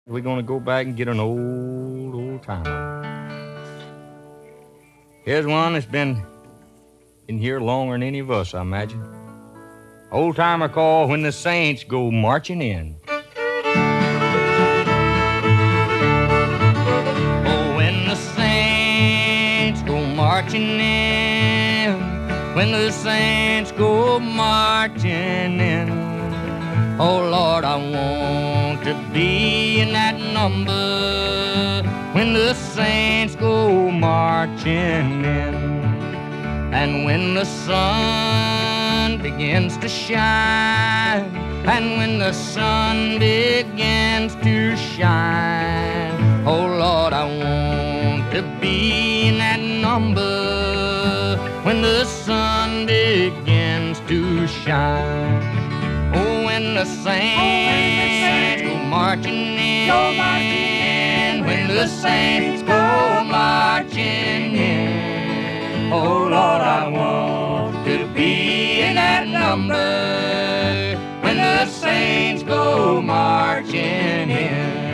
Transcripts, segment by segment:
We're going to go back and get an old timer. Here's one that's been in here longer than any of us, I imagine. Old timer call When the Saints Go Marching In. Oh, when the saints go marching in, when the saints go marching in, oh Lord, I want to be in that number when the saints go marching in. And when the sun begins to shine, and when the sun begins to shine, oh Lord, I want to be in that number when the sun begins to shine. Oh, when the saints go marching in, when the saints go marching in, oh Lord, I want to be in that number when the saints go marching in.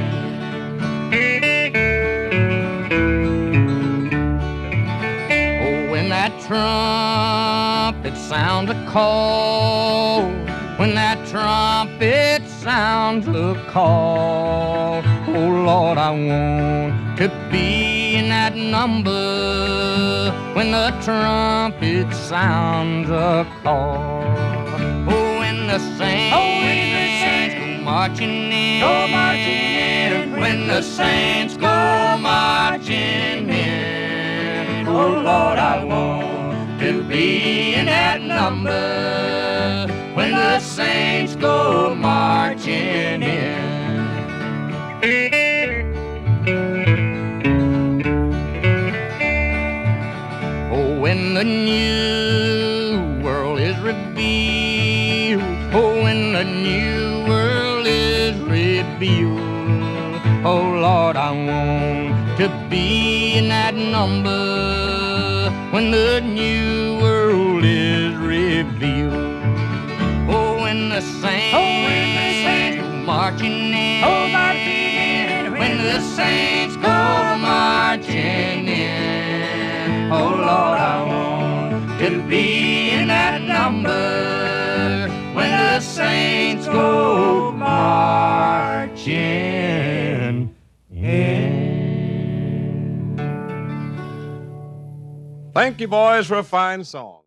Oh, when that trumpet sounds a call, when that trumpet sounds a call, oh Lord, I want to be in that number when the trumpet sounds a call. Oh, when the saints go marching in, when the saints go marching in, oh Lord, I want to be in that number when the saints go marching in. Oh, when the new world is revealed, oh, when the new world is revealed, oh Lord, I want to be in that number when the new world is revealed. Oh, when the saints go marching in, when the saints go marching in, oh Lord, I want to be in that number when the saints go marching in. Thank you, boys, for a fine song.